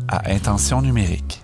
à Intention numérique.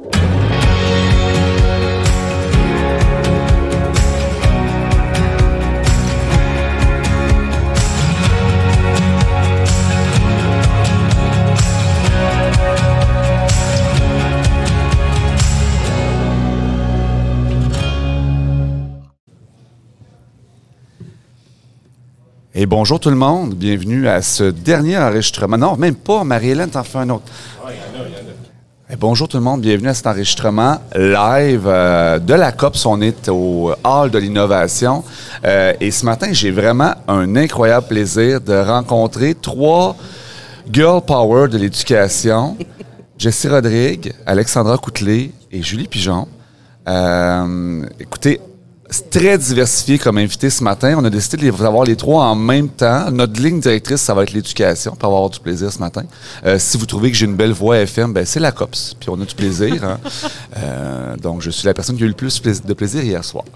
Et bonjour tout le monde, bienvenue à ce dernier enregistrement. Non, même pas, Marie-Hélène t'en fais un autre. Ah, il y en a. Et bonjour tout le monde, bienvenue à cet enregistrement live de la COPS. On est au Hall de l'innovation. Et ce matin, j'ai vraiment un incroyable plaisir de rencontrer 3 girl power de l'éducation. Jessie Rodrigue, Alexandra Coutelet et Julie Pigeon. Écoutez, c'est très diversifié comme invité ce matin. On a décidé de les avoir les 3 en même temps. Notre ligne directrice, ça va être l'éducation. On va avoir du plaisir ce matin. Si vous trouvez que j'ai une belle voix FM, ben c'est la COPS. Puis on a du plaisir. Hein? Donc, je suis la personne qui a eu le plus de plaisir hier soir.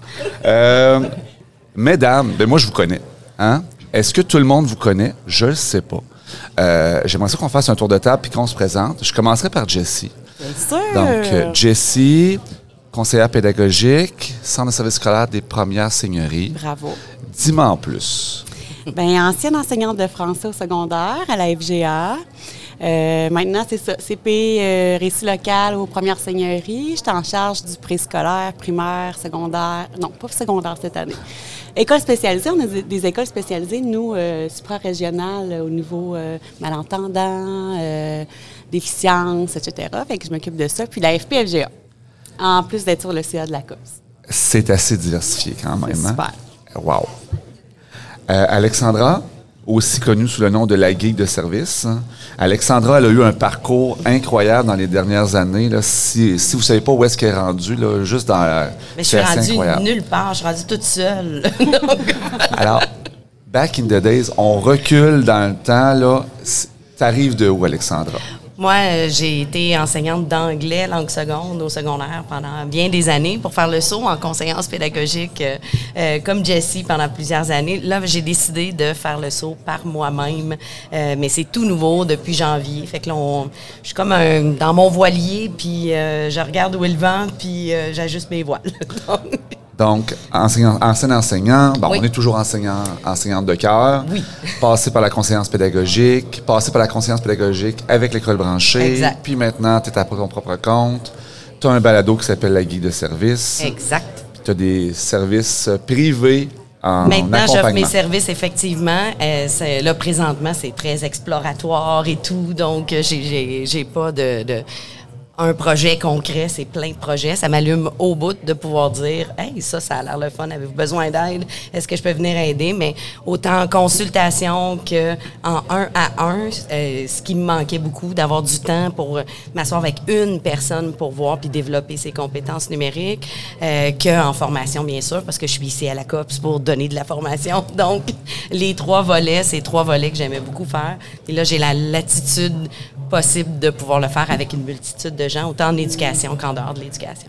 Mesdames, ben moi, je vous connais. Hein? Est-ce que tout le monde vous connaît? Je ne le sais pas. J'aimerais ça qu'on fasse un tour de table puis qu'on se présente. Je commencerai par Jessie. Bien sûr! Donc, Jessie, conseillère pédagogique, Centre de service scolaire des premières seigneuries. Bravo. Dis-moi en plus. Bien, ancienne enseignante de français au secondaire à la FGA. Maintenant, c'est ça, CP récit local aux premières seigneuries. J'étais en charge du préscolaire, primaire, secondaire. Non, pas secondaire cette année. École spécialisée, on a des écoles spécialisées, nous, supra-régionales au niveau malentendants, déficience, etc. Fait que je m'occupe de ça. Puis la FP-FGA. En plus d'être sur le CA de la COPS. C'est assez diversifié quand même. C'est super. Hein? Wow. Alexandra, aussi connue sous le nom de la geek de service. Alexandra, elle a eu un parcours incroyable dans les dernières années. Là. Si vous ne savez pas où est-ce qu'elle est rendue, là, juste dans... Mais je suis rendue nulle part. Je suis rendue toute seule. Alors, back in the days, on recule dans le temps. Là. T'arrives de où, Alexandra? Moi, j'ai été enseignante d'anglais, langue seconde, au secondaire pendant bien des années pour faire le saut en conseillance pédagogique comme Jessie pendant plusieurs années. Là, j'ai décidé de faire le saut par moi-même, mais c'est tout nouveau depuis janvier. Fait que là, je suis comme dans mon voilier, puis je regarde où est le vent, puis j'ajuste mes voiles. Donc, enseignant, bon, oui. On est toujours enseignante de cœur. Oui. Passé par la conseillance pédagogique, avec l'école branchée. Exact. Puis maintenant, tu es à ton propre compte. Tu as un balado qui s'appelle la guide de service. Exact. Puis tu as des services privés en Maintenant, j'offre accompagnement. mes services, effectivement. Là, présentement, c'est très exploratoire et tout. Donc, j'ai pas un projet concret, c'est plein de projets. Ça m'allume au bout de pouvoir dire « Hey, ça a l'air le fun. Avez-vous besoin d'aide? Est-ce que je peux venir aider? » Mais autant en consultation qu'en 1-à-1, ce qui me manquait beaucoup, d'avoir du temps pour m'asseoir avec une personne pour voir puis développer ses compétences numériques, qu'en formation, bien sûr, parce que je suis ici à la COPS pour donner de la formation. Donc, les 3 volets, c'est 3 volets que j'aimais beaucoup faire. Et là, j'ai la latitude possible de pouvoir le faire avec une multitude de gens, autant en éducation qu'en dehors de l'éducation.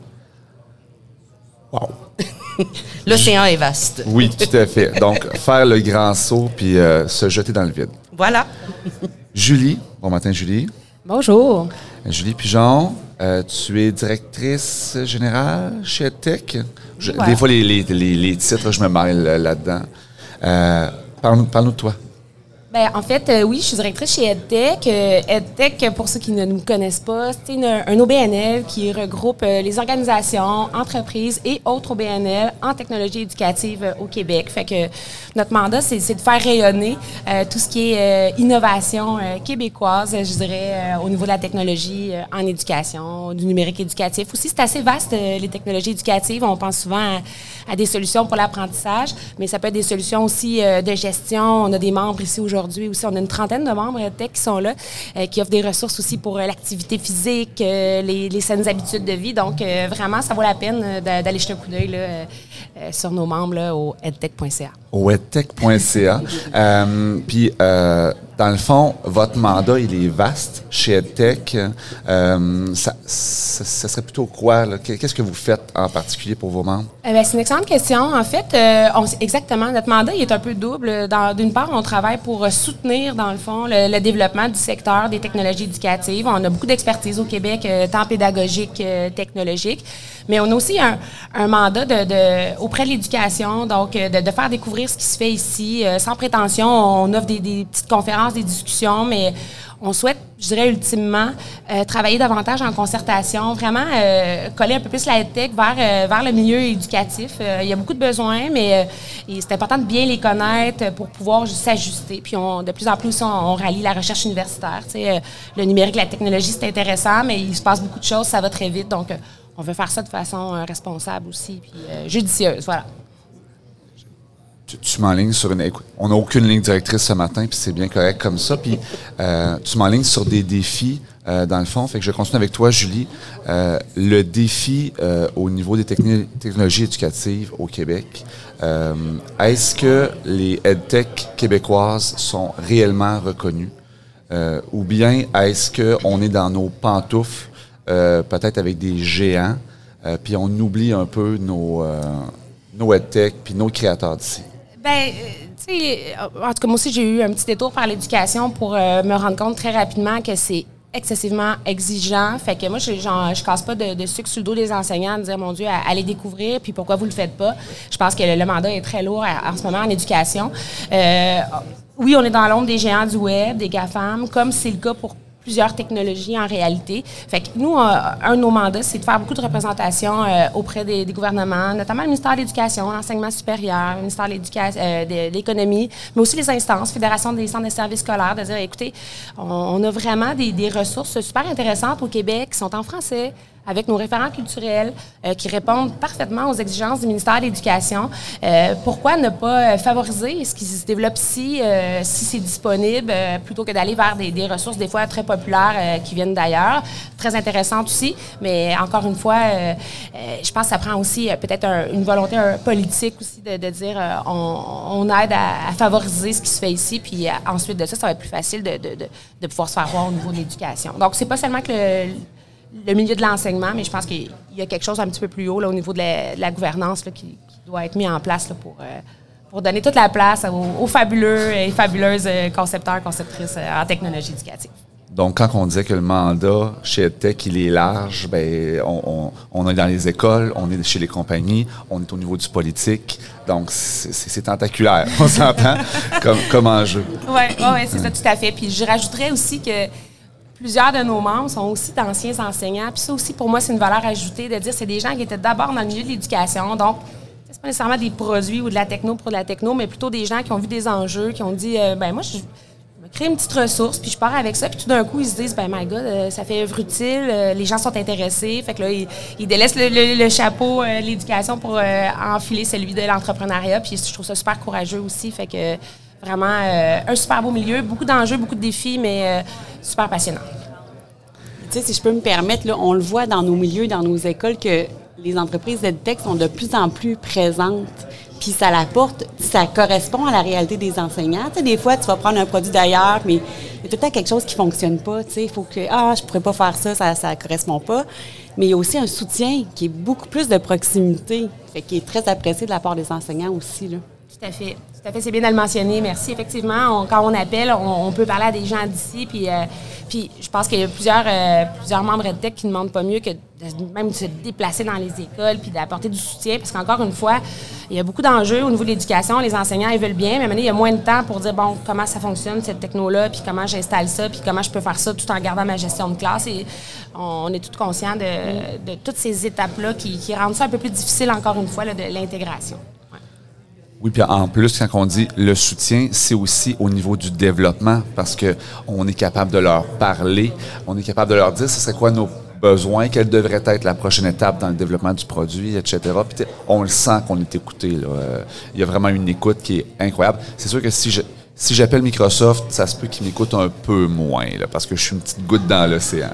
Wow. L'océan est vaste. Oui, tout à fait. Donc, faire le grand saut puis se jeter dans le vide. Voilà. Julie. Bon matin, Julie. Bonjour. Julie Pigeon, tu es directrice générale chez EdTech. Ouais. Des fois, les titres, je me mêle là-dedans. Parle-nous de toi. Ben, en fait, oui, je suis directrice chez EdTech. EdTech, pour ceux qui ne nous connaissent pas, c'est un OBNL qui regroupe les organisations, entreprises et autres OBNL en technologie éducative au Québec. Fait que notre mandat, c'est de faire rayonner tout ce qui est innovation québécoise, je dirais, au niveau de la technologie en éducation, du numérique éducatif. Aussi, c'est assez vaste, les technologies éducatives. On pense souvent à des solutions pour l'apprentissage, mais ça peut être des solutions aussi de gestion. On a des membres ici aujourd'hui aussi. On a une trentaine de membres tech qui sont là, qui offrent des ressources aussi pour l'activité physique, les saines habitudes de vie. Donc, vraiment, ça vaut la peine d'aller jeter un coup d'œil là, sur nos membres là, au edtech.ca. Au edtech.ca. Puis, Dans le fond, votre mandat, il est vaste chez EdTech. Ça serait plutôt quoi, là? Qu'est-ce que vous faites en particulier pour vos membres? C'est une excellente question. En fait, exactement, notre mandat il est un peu double. D'une part, on travaille pour soutenir, dans le fond, le développement du secteur des technologies éducatives. On a beaucoup d'expertise au Québec, tant pédagogique, technologique. Mais on a aussi un mandat auprès de l'éducation, donc de faire découvrir ce qui se fait ici. Sans prétention, on offre des petites conférences, des discussions, mais on souhaite, je dirais ultimement, travailler davantage en concertation, vraiment coller un peu plus la EdTech vers le milieu éducatif. Il y a beaucoup de besoins, mais c'est important de bien les connaître pour pouvoir s'ajuster. Puis de plus en plus, on rallie la recherche universitaire. Le numérique, la technologie, c'est intéressant, mais il se passe beaucoup de choses, ça va très vite. Donc, on veut faire ça de façon responsable aussi, puis judicieuse, voilà. Tu m'enlignes sur une... Écoute, on n'a aucune ligne directrice ce matin, puis c'est bien correct comme ça. Puis tu m'enlignes sur des défis, dans le fond. Fait que je continue avec toi, Julie. Le défi au niveau des technologies éducatives au Québec, est-ce que les EdTech québécoises sont réellement reconnues? Ou bien est-ce qu'on est dans nos pantoufles, peut-être avec des géants, puis on oublie un peu nos EdTech puis nos créateurs d'ici? Bien, tu sais, en tout cas, moi aussi, j'ai eu un petit détour par l'éducation pour me rendre compte très rapidement que c'est excessivement exigeant. Fait que moi, je casse pas de sucre sur le dos des enseignants de dire, mon Dieu, allez découvrir, puis pourquoi vous le faites pas. Je pense que le mandat est très lourd en ce moment en éducation. Oui, on est dans l'ombre des géants du web, des GAFAM, comme c'est le cas pour plusieurs technologies en réalité. Fait que nous, un de nos mandats, c'est de faire beaucoup de représentation auprès des gouvernements, notamment le ministère de l'Éducation, l'enseignement supérieur, le ministère de l'Économie, mais aussi les instances, Fédération des centres de services scolaires, de dire, écoutez, on a vraiment des ressources super intéressantes au Québec qui sont en français, avec nos référents culturels qui répondent parfaitement aux exigences du ministère de l'Éducation. Pourquoi ne pas favoriser ce qui se développe ici, si c'est disponible, plutôt que d'aller vers des ressources des fois très populaires qui viennent d'ailleurs, très intéressantes aussi, mais encore une fois, je pense que ça prend aussi peut-être une volonté politique aussi de dire on aide à favoriser ce qui se fait ici, puis ensuite de ça, ça va être plus facile de pouvoir se faire voir au niveau de l'éducation. Donc, c'est pas seulement que le milieu de l'enseignement, mais je pense qu'il y a quelque chose un petit peu plus haut là, au niveau de la gouvernance là, qui doit être mis en place là, pour donner toute la place aux fabuleux et fabuleuses concepteurs, conceptrices en technologie éducative. Donc, quand on disait que le mandat chez EdTech, il est large, bien, on est dans les écoles, on est chez les compagnies, on est au niveau du politique. Donc, c'est tentaculaire, on s'entend, comme enjeu. Oui, c'est ça, tout à fait. Puis, je rajouterais aussi que plusieurs de nos membres sont aussi d'anciens enseignants. Puis ça aussi, pour moi, c'est une valeur ajoutée de dire que c'est des gens qui étaient d'abord dans le milieu de l'éducation. Donc, c'est pas nécessairement des produits ou de la techno pour de la techno, mais plutôt des gens qui ont vu des enjeux, qui ont dit, moi, je me crée une petite ressource, puis je pars avec ça. Puis tout d'un coup, ils se disent, my God, ça fait œuvre utile, les gens sont intéressés. Fait que là, ils délaissent le chapeau de l'éducation pour enfiler celui de l'entrepreneuriat. Puis je trouve ça super courageux aussi. Fait que vraiment, un super beau milieu, beaucoup d'enjeux, beaucoup de défis, mais super passionnant. Tu sais, si je peux me permettre, là, on le voit dans nos milieux, dans nos écoles, que les entreprises EdTech sont de plus en plus présentes. Puis ça correspond à la réalité des enseignants. Tu sais, des fois, tu vas prendre un produit d'ailleurs, mais il y a tout le temps quelque chose qui ne fonctionne pas. Tu sais, il faut que, je pourrais pas faire ça ne correspond pas. Mais il y a aussi un soutien qui est beaucoup plus de proximité, qui est très apprécié de la part des enseignants aussi, là. Tout à fait. C'est bien de le mentionner. Merci. Effectivement, quand on appelle, on peut parler à des gens d'ici. Puis je pense qu'il y a plusieurs membres EdTech qui ne demandent pas mieux que même de se déplacer dans les écoles puis d'apporter du soutien. Parce qu'encore une fois, il y a beaucoup d'enjeux au niveau de l'éducation. Les enseignants, ils veulent bien, mais maintenant, il y a moins de temps pour dire, bon, comment ça fonctionne, cette techno-là, puis comment j'installe ça, puis comment je peux faire ça tout en gardant ma gestion de classe. Et on est tous conscients de toutes ces étapes-là qui rendent ça un peu plus difficile, encore une fois, là, de l'intégration. Oui, puis en plus, quand on dit le soutien, c'est aussi au niveau du développement parce qu'on est capable de leur parler, on est capable de leur dire ce serait quoi nos besoins, quelle devrait être la prochaine étape dans le développement du produit, etc. Puis on le sent qu'on est écouté. Là. Il y a vraiment une écoute qui est incroyable. C'est sûr que si j'appelle Microsoft, ça se peut qu'ils m'écoutent un peu moins là, parce que je suis une petite goutte dans l'océan.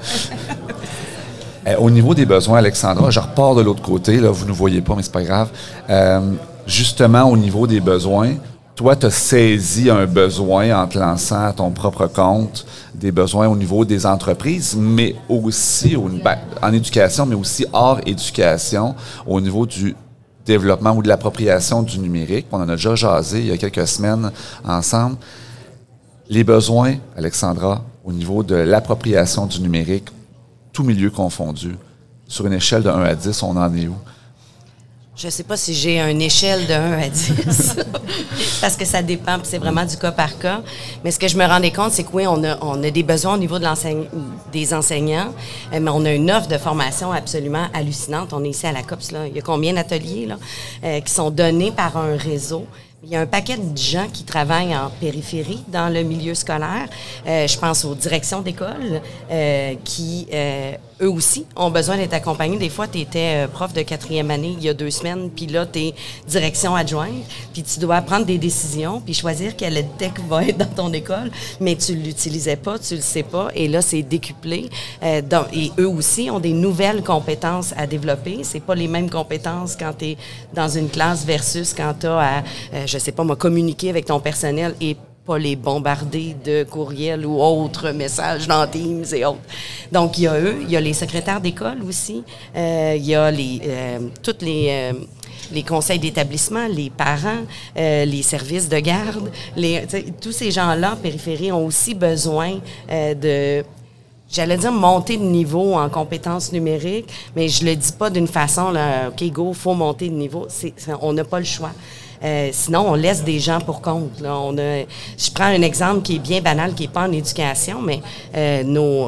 Au niveau des besoins, Alexandra, je repars de l'autre côté. Là, vous ne voyez pas, mais c'est pas grave. Justement, au niveau des besoins, toi, tu as saisi un besoin en te lançant à ton propre compte, des besoins au niveau des entreprises, mais aussi en éducation, mais aussi hors éducation, au niveau du développement ou de l'appropriation du numérique. On en a déjà jasé il y a quelques semaines ensemble. Les besoins, Alexandra, au niveau de l'appropriation du numérique, tout milieu confondu, sur une échelle de 1 à 10, on en est où? Je ne sais pas si j'ai une échelle de 1 à 10, parce que ça dépend, puis c'est vraiment du cas par cas. Mais ce que je me rendais compte, c'est que oui, on a des besoins au niveau de des enseignants, mais on a une offre de formation absolument hallucinante. On est ici à la COPS, là. Il y a combien d'ateliers là, qui sont donnés par un réseau? Il y a un paquet de gens qui travaillent en périphérie dans le milieu scolaire. Je pense aux directions d'école qui, eux aussi, ont besoin d'être accompagnés. Des fois, tu étais prof de 4e année il y a 2 semaines, puis là, tu es direction adjointe, puis tu dois prendre des décisions, puis choisir quelle EdTech va être dans ton école, mais tu ne l'utilisais pas, tu ne le sais pas, et là, c'est décuplé. Et eux aussi ont des nouvelles compétences à développer. C'est pas les mêmes compétences quand tu es dans une classe versus quand tu as à... je sais pas, communiquer avec ton personnel et pas les bombarder de courriels ou autres messages dans Teams et autres. Donc, il y a eux, il y a les secrétaires d'école aussi, il y a toutes les conseils d'établissement, les parents, les services de garde, tous ces gens-là en périphérie ont aussi besoin j'allais dire monter de niveau en compétences numériques, mais je le dis pas d'une façon, là, OK, go, faut monter de niveau. On n'a pas le choix. Sinon, on laisse des gens pour compte. Là. Je prends un exemple qui est bien banal, qui n'est pas en éducation, mais je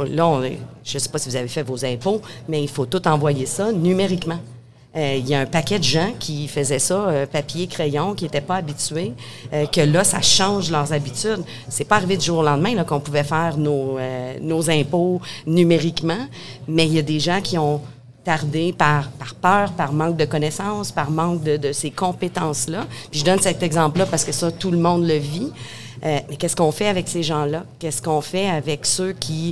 ne sais pas si vous avez fait vos impôts, mais il faut tout envoyer ça numériquement. Il y a un paquet de gens qui faisaient ça, papier, crayon, qui n'étaient pas habitués, que là, ça change leurs habitudes. C'est pas arrivé du jour au lendemain là, qu'on pouvait faire nos impôts numériquement, mais il y a des gens qui ont tardé par peur, par manque de connaissances, par manque de ces compétences-là. Puis je donne cet exemple-là parce que ça, tout le monde le vit. Mais qu'est-ce qu'on fait avec ces gens-là? Qu'est-ce qu'on fait avec ceux qui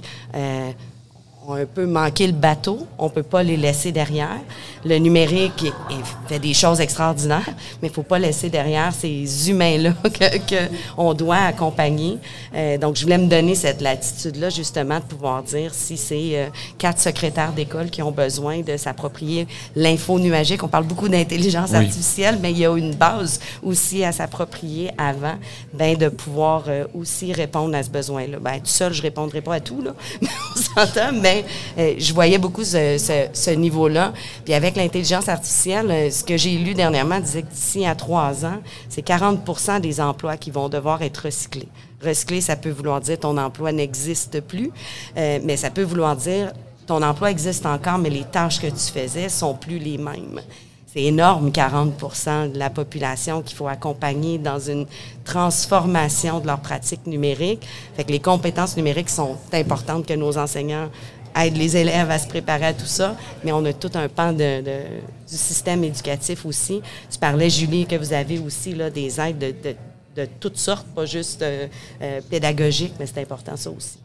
ont un peu manqué le bateau? On ne peut pas les laisser derrière. Le numérique fait des choses extraordinaires, mais il ne faut pas laisser derrière ces humains-là qu'on doit accompagner. Donc, je voulais me donner cette latitude-là, justement, de pouvoir dire si c'est 4 secrétaires d'école qui ont besoin de s'approprier l'info nuagique. On parle beaucoup d'intelligence artificielle, mais il y a une base aussi à s'approprier avant, de pouvoir aussi répondre à ce besoin-là. Tout seul, je ne répondrai pas à tout, là, mais on s'entend, mais je voyais beaucoup ce niveau-là. Puis avec l'intelligence artificielle, ce que j'ai lu dernièrement disait que d'ici à 3 ans, c'est 40% des emplois qui vont devoir être recyclés. Recycler, ça peut vouloir dire ton emploi n'existe plus, mais ça peut vouloir dire ton emploi existe encore, mais les tâches que tu faisais sont plus les mêmes. C'est énorme, 40% de la population qu'il faut accompagner dans une transformation de leurs pratiques numériques. Fait que les compétences numériques sont importantes que nos enseignants aident les élèves à se préparer à tout ça, mais on a tout un pan du système éducatif aussi. Tu parlais, Julie, que vous avez aussi là, des aides de toutes sortes, pas juste pédagogiques, mais c'est important ça aussi.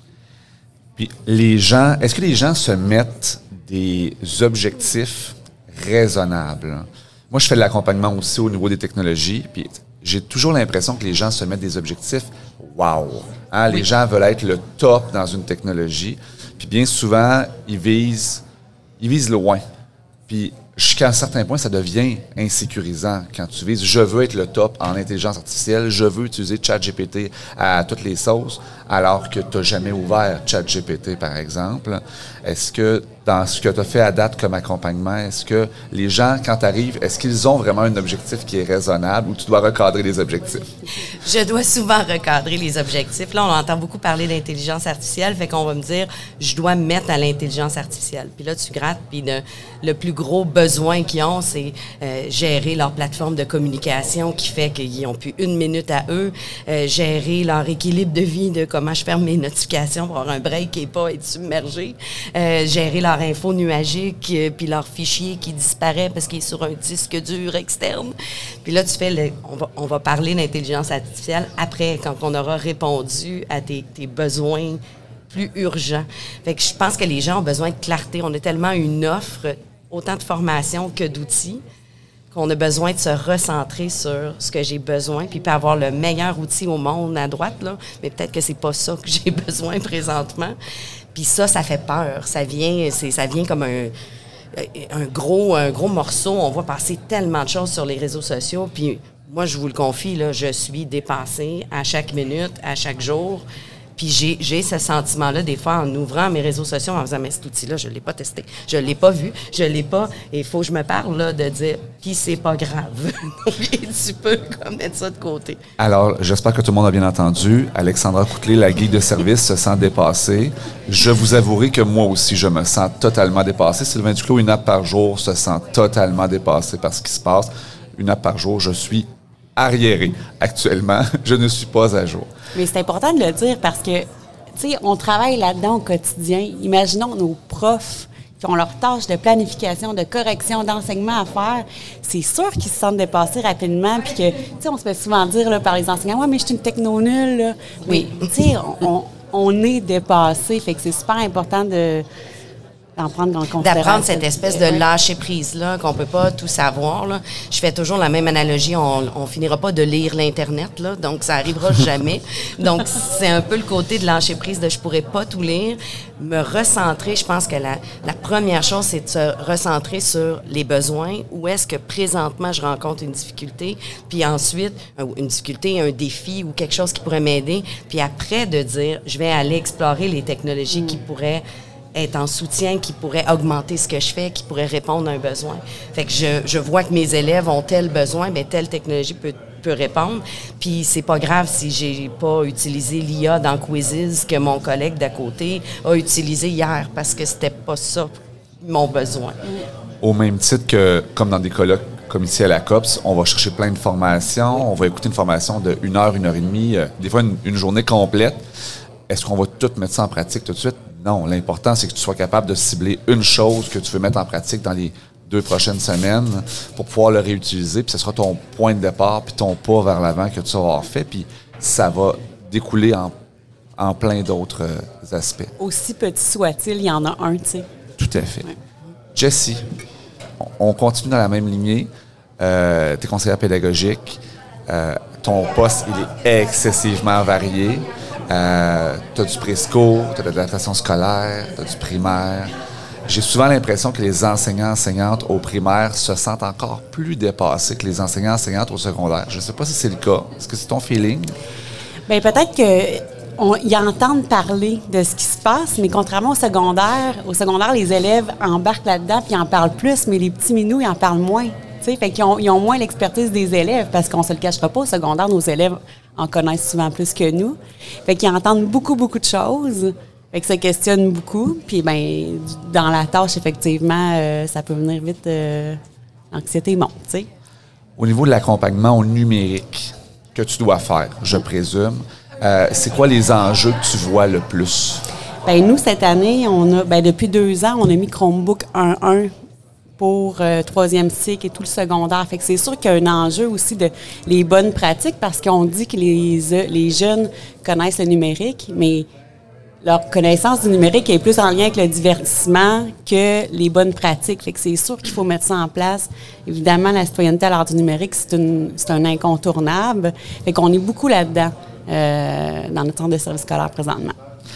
Puis est-ce que les gens se mettent des objectifs raisonnables? Moi, je fais de l'accompagnement aussi au niveau des technologies, puis j'ai toujours l'impression que les gens se mettent des objectifs wow. Hein? Les gens veulent être le top dans une technologie, puis bien souvent, ils visent loin. Puis jusqu'à un certain point, ça devient insécurisant quand tu vises « je veux être le top en intelligence artificielle, je veux utiliser ChatGPT à toutes les sauces », alors que tu n'as jamais ouvert ChatGPT, par exemple. Est-ce que, dans ce que tu as fait à date comme accompagnement, est-ce que les gens, quand tu arrives, est-ce qu'ils ont vraiment un objectif qui est raisonnable ou tu dois recadrer les objectifs? Je dois souvent recadrer les objectifs. Là, on entend beaucoup parler d'intelligence artificielle, fait qu'on va me dire « je dois me mettre à l'intelligence artificielle ». Puis là, tu grattes, puis le plus gros besoin qu'ils ont, c'est gérer leur plateforme de communication qui fait qu'ils n'ont plus 1 minute à eux, gérer leur équilibre de vie, de comment je ferme mes notifications pour avoir un break et pas être submergé, gérer leur info nuagique, puis leur fichier qui disparaît parce qu'il est sur un disque dur externe. Puis là, tu fais on va parler d'intelligence artificielle après, quand on aura répondu à tes besoins plus urgents. Fait que je pense que les gens ont besoin de clarté. On a tellement une offre, autant de formation que d'outils, qu'on a besoin de se recentrer sur ce que j'ai besoin, puis pas avoir le meilleur outil au monde à droite, là, mais peut-être que c'est pas ça que j'ai besoin présentement. Puis ça fait peur. Ça vient comme un gros morceau. On voit passer tellement de choses sur les réseaux sociaux, puis moi, je vous le confie, là, je suis dépassée à chaque minute, à chaque jour. Puis j'ai ce sentiment-là, des fois, en ouvrant mes réseaux sociaux, en me disant, mais cet outil-là, je ne l'ai pas testé, je ne l'ai pas vu, je ne l'ai pas, et il faut que je me parle, là, de dire, puis c'est pas grave. Et tu peux comme mettre ça de côté. Alors, j'espère que tout le monde a bien entendu. Alexandra Coutelet, la guide de service, se sent dépassée. Je vous avouerai que moi aussi, je me sens totalement dépassée. Sylvain Duclos, une app par jour, se sent totalement dépassé par ce qui se passe. Une app par jour, je suis arriéré. Actuellement, je ne suis pas à jour. Mais c'est important de le dire parce que, tu sais, on travaille là-dedans au quotidien. Imaginons nos profs qui ont leur tâche de planification, de correction, d'enseignement à faire. C'est sûr qu'ils se sentent dépassés rapidement puis que, tu sais, on se fait souvent dire là, par les enseignants, « Ouais, mais je suis une techno nulle. » là. Mais, tu sais, on est dépassés. Fait que c'est super important d'en prendre en considération. D'apprendre cette espèce de lâcher-prise-là, qu'on peut pas tout savoir, là. Je fais toujours la même analogie. On finira pas de lire l'Internet, là, donc ça arrivera jamais. Donc, c'est un peu le côté de lâcher-prise de je pourrais pas tout lire. Me recentrer, je pense que la première chose, c'est de se recentrer sur les besoins. Où est-ce que présentement je rencontre une difficulté, puis ensuite, une difficulté, un défi ou quelque chose qui pourrait m'aider. Puis après, de dire, je vais aller explorer les technologies qui pourraient être en soutien, qui pourrait augmenter ce que je fais, qui pourrait répondre à un besoin. Fait que je vois que mes élèves ont tel besoin, bien, telle technologie peut répondre. Puis c'est pas grave si j'ai pas utilisé l'IA dans Quizzes que mon collègue d'à côté a utilisé hier, parce que c'était pas ça mon besoin. Au même titre que, comme dans des colloques comme ici à la COPS, on va chercher plein de formations, on va écouter une formation de 1 heure, 1 heure et demie, des fois une journée complète. Est-ce qu'on va tout mettre ça en pratique tout de suite? Non, l'important, c'est que tu sois capable de cibler une chose que tu veux mettre en pratique dans les 2 prochaines semaines pour pouvoir le réutiliser, puis ce sera ton point de départ, puis ton pas vers l'avant que tu vas avoir fait, puis ça va découler en plein d'autres aspects. Aussi petit soit-il, il y en a un, tu sais. Tout à fait. Ouais. Jessie, on continue dans la même lignée. Tu es conseillère pédagogique. Ton poste, il est excessivement varié. Tu as du présco, tu as de l'adaptation scolaire, tu as du primaire. J'ai souvent l'impression que les enseignants-enseignantes au primaire se sentent encore plus dépassés que les enseignants-enseignantes au secondaire. Je ne sais pas si c'est le cas. Est-ce que c'est ton feeling? Bien, peut-être qu'ils entendent parler de ce qui se passe, mais contrairement au secondaire, les élèves embarquent là-dedans puis ils en parlent plus, mais les petits minous, ils en parlent moins. T'sais, fait qu'ils ont moins l'expertise des élèves parce qu'on se le cachera pas, au secondaire, nos élèves en connaissent souvent plus que nous. Fait qu'ils entendent beaucoup de choses. Fait que ça questionne beaucoup. Puis, ben, dans la tâche, effectivement, ça peut venir vite. L'anxiété monte, tu sais. Au niveau de l'accompagnement au numérique que tu dois faire, je présume, c'est quoi les enjeux que tu vois le plus? Bien, nous, cette année, depuis 2 ans, on a mis Chromebook 1.1 pour 3e cycle et tout le secondaire. Fait que c'est sûr qu'il y a un enjeu aussi de les bonnes pratiques parce qu'on dit que les jeunes connaissent le numérique, mais leur connaissance du numérique est plus en lien avec le divertissement que les bonnes pratiques. Fait que c'est sûr qu'il faut mettre ça en place. Évidemment, la citoyenneté à l'ère du numérique, c'est un incontournable. Fait qu'on est beaucoup là-dedans dans notre centre de service scolaire présentement.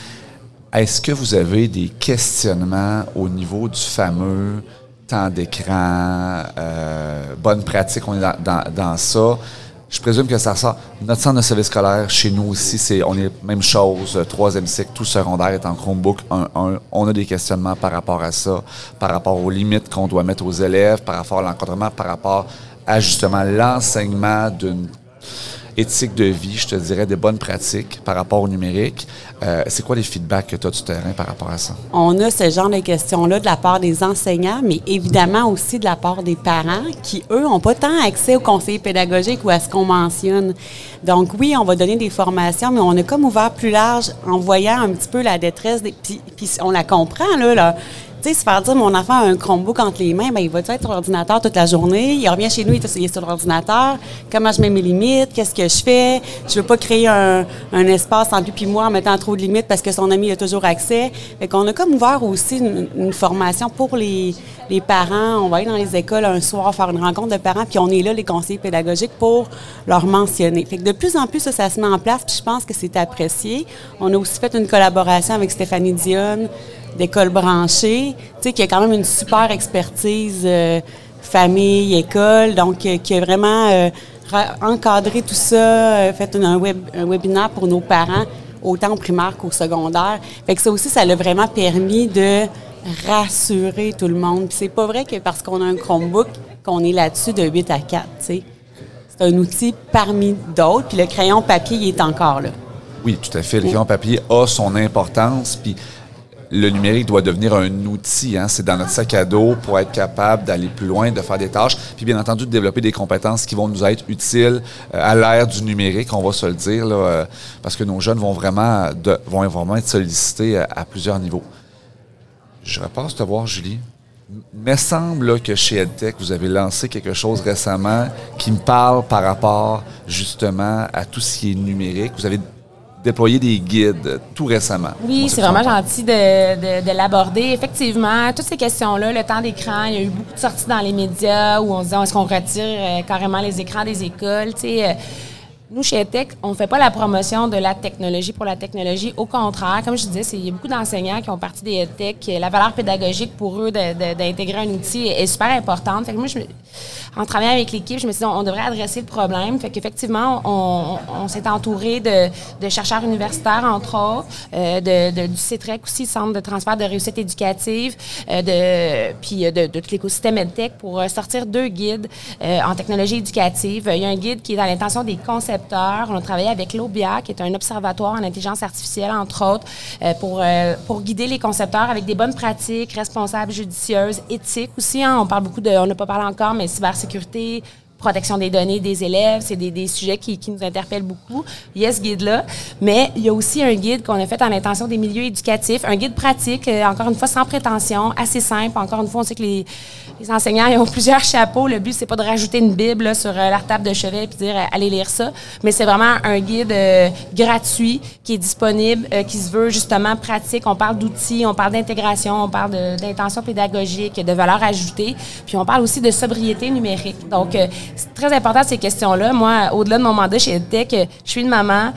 Est-ce que vous avez des questionnements au niveau du fameux temps d'écran, bonne pratique, on est dans ça. Je présume que ça ressort. Notre centre de service scolaire, chez nous aussi, on est même chose, 3e cycle, tout secondaire est en Chromebook 1.1. On a des questionnements par rapport à ça, par rapport aux limites qu'on doit mettre aux élèves, par rapport à l'encadrement, par rapport à justement l'enseignement d'une éthique de vie, je te dirais, des bonnes pratiques par rapport au numérique. C'est quoi les feedbacks que tu as du terrain par rapport à ça? On a ce genre de questions-là de la part des enseignants, mais évidemment aussi de la part des parents qui, eux, n'ont pas tant accès aux conseillers pédagogiques ou à ce qu'on mentionne. Donc oui, on va donner des formations, mais on a comme ouvert plus large en voyant un petit peu la détresse. Puis on la comprend, là. Tu Tu sais, se faire dire, mon enfant a un Chromebook entre les mains, bien, il va être sur l'ordinateur toute la journée. Il revient chez nous, il est sur l'ordinateur. Comment je mets mes limites? Qu'est-ce que je fais? Je veux pas créer un espace entre lui et moi en mettant trop de limites parce que son ami a toujours accès. Fait qu'on a comme ouvert aussi une formation pour les parents. On va aller dans les écoles un soir faire une rencontre de parents, puis on est là, les conseillers pédagogiques, pour leur mentionner. Fait que de plus en plus, ça se met en place, puis je pense que c'est apprécié. On a aussi fait une collaboration avec Stéphanie Dionne, d'École branchée, tu sais, qui a quand même une super expertise famille, école, donc qui a vraiment encadré tout ça, fait un webinaire pour nos parents, autant au primaire qu'au secondaire. Fait que ça aussi, ça l'a vraiment permis de rassurer tout le monde. Puis c'est pas vrai que parce qu'on a un Chromebook, qu'on est là-dessus de 8 à 4, tu sais. C'est un outil parmi d'autres, puis le crayon papier, il est encore là. Oui, tout à fait. Le crayon papier a son importance, puis le numérique doit devenir un outil. Hein? C'est dans notre sac à dos pour être capable d'aller plus loin, de faire des tâches, puis bien entendu de développer des compétences qui vont nous être utiles à l'ère du numérique, on va se le dire, là, parce que nos jeunes vont vraiment être sollicités à plusieurs niveaux. Je repasse te voir, Julie. Il me semble là, que chez EdTech, vous avez lancé quelque chose récemment qui me parle par rapport justement à tout ce qui est numérique. Vous avez déployer des guides tout récemment. Oui, c'est vraiment gentil de l'aborder. Effectivement, toutes ces questions-là, le temps d'écran, il y a eu beaucoup de sorties dans les médias où on se disait est-ce qu'on retire carrément les écrans des écoles, tu sais. Nous, chez EdTech, on ne fait pas la promotion de la technologie pour la technologie. Au contraire, comme je disais, il y a beaucoup d'enseignants qui ont parti des EdTech. La valeur pédagogique pour eux d'intégrer un outil est super importante. Fait que moi, en travaillant avec l'équipe, je me suis dit on devrait adresser le problème. Fait qu'effectivement, on s'est entouré de chercheurs universitaires, entre autres, du CETREC aussi, Centre de transfert de réussite éducative, puis de tout l'écosystème EdTech pour sortir 2 guides en technologie éducative. Il y a un guide qui est dans l'intention des concepteurs. On a travaillé avec l'OBIA, qui est un observatoire en intelligence artificielle, entre autres, pour guider les concepteurs avec des bonnes pratiques, responsables, judicieuses, éthiques aussi. Hein. On parle beaucoup on n'a pas parlé encore, mais cybersécurité, protection des données des élèves, c'est des sujets qui nous interpellent beaucoup. Il y a ce guide-là, mais il y a aussi un guide qu'on a fait en intention des milieux éducatifs, un guide pratique, encore une fois, sans prétention, assez simple. Encore une fois, on sait que les enseignants, ils ont plusieurs chapeaux. Le but, c'est pas de rajouter une Bible là, sur leur table de chevet et de dire « allez lire ça », mais c'est vraiment un guide gratuit qui est disponible, qui se veut justement pratique. On parle d'outils, on parle d'intégration, on parle d'intention pédagogique, de valeur ajoutée, puis on parle aussi de sobriété numérique. Donc, c'est très important, ces questions-là. Moi, au-delà de mon mandat chez EdTech, je suis une maman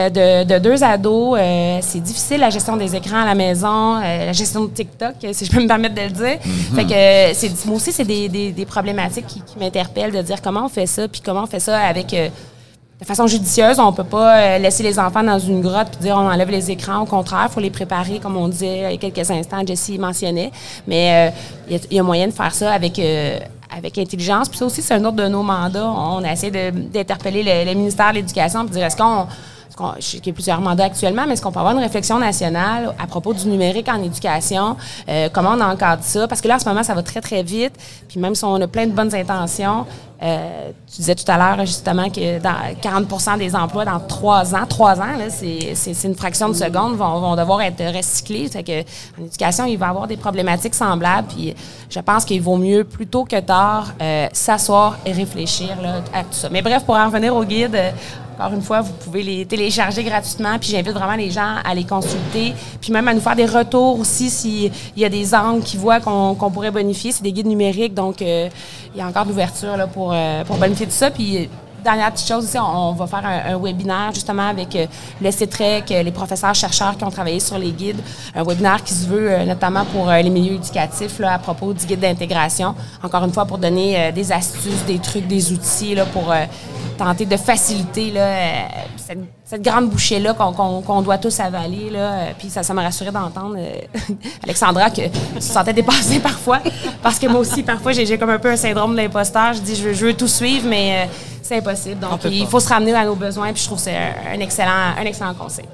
de 2 ados. C'est difficile, la gestion des écrans à la maison, la gestion de TikTok, si je peux me permettre de le dire. Fait que moi aussi, c'est des problématiques qui m'interpellent, de dire comment on fait ça, puis comment on fait ça avec... de façon judicieuse, on ne peut pas laisser les enfants dans une grotte et dire on enlève les écrans. Au contraire, il faut les préparer, comme on disait il y a quelques instants, Jessie mentionnait. Mais il y a moyen de faire ça avec intelligence. Puis ça aussi, c'est un autre de nos mandats. On a essayé d'interpeller le ministère de l'Éducation pour dire je sais qu'il y a plusieurs mandats actuellement, mais est-ce qu'on peut avoir une réflexion nationale à propos du numérique en éducation? Comment on encadre ça? Parce que là, en ce moment, ça va très, très vite. Puis même si on a plein de bonnes intentions, tu disais tout à l'heure, justement, que dans 40% des emplois dans 3 ans, là, c'est une fraction de seconde, vont devoir être recyclés. Fait que, en éducation, il va y avoir des problématiques semblables. Puis je pense qu'il vaut mieux, plus tôt que tard, s'asseoir et réfléchir là, à tout ça. Mais bref, pour en revenir au guide, encore une fois, vous pouvez les télécharger gratuitement, puis j'invite vraiment les gens à les consulter, puis même à nous faire des retours aussi s'il y a des angles qui voient qu'on pourrait bonifier. C'est des guides numériques, donc il y a encore d'ouverture là, pour bonifier tout ça. Puis dernière petite chose aussi, on va faire un webinaire justement avec le CETREC, les professeurs-chercheurs qui ont travaillé sur les guides. Un webinaire qui se veut notamment pour les milieux éducatifs là, à propos du guide d'intégration. Encore une fois, pour donner des astuces, des trucs, des outils là, pour tenter de faciliter là, cette grande bouchée-là qu'on doit tous avaler. Là. Puis ça m'a rassuré d'entendre, Alexandra, que tu te sentais dépassée parfois. Parce que moi aussi, parfois, j'ai comme un peu un syndrome de l'imposteur. Je dis, je veux tout suivre, mais c'est impossible. Donc, il faut se ramener à nos besoins. Puis je trouve que c'est un excellent conseil.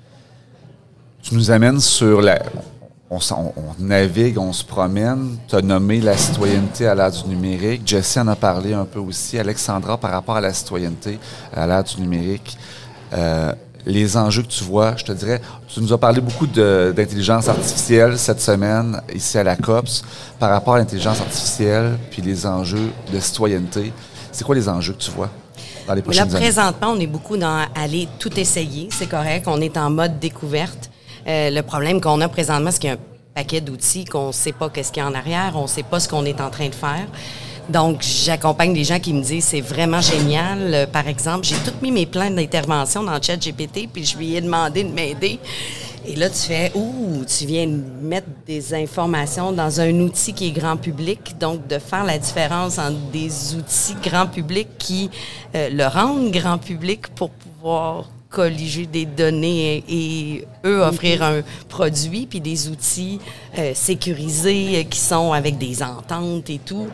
Tu nous amènes sur on navigue, on se promène. Tu as nommé la citoyenneté à l'ère du numérique. Jessie en a parlé un peu aussi. Alexandra, par rapport à la citoyenneté à l'ère du numérique, les enjeux que tu vois, je te dirais, tu nous as parlé beaucoup d'intelligence artificielle cette semaine ici à la COPS. Par rapport à l'intelligence artificielle puis les enjeux de citoyenneté, c'est quoi les enjeux que tu vois dans les prochaines années? Présentement, on est beaucoup dans aller tout essayer. C'est correct, on est en mode découverte. Le problème qu'on a présentement, c'est qu'il y a un paquet d'outils qu'on ne sait pas qu'est-ce qu'il y a en arrière, on ne sait pas ce qu'on est en train de faire. Donc, j'accompagne des gens qui me disent c'est vraiment génial. Par exemple, j'ai toutes mis mes plans d'intervention dans ChatGPT, puis je lui ai demandé de m'aider. Et là, tu fais, tu viens de mettre des informations dans un outil qui est grand public, donc de faire la différence entre des outils grand public qui le rendent grand public pour pouvoir colliger des données et eux offrir un produit, puis des outils sécurisés qui sont avec des ententes et tout.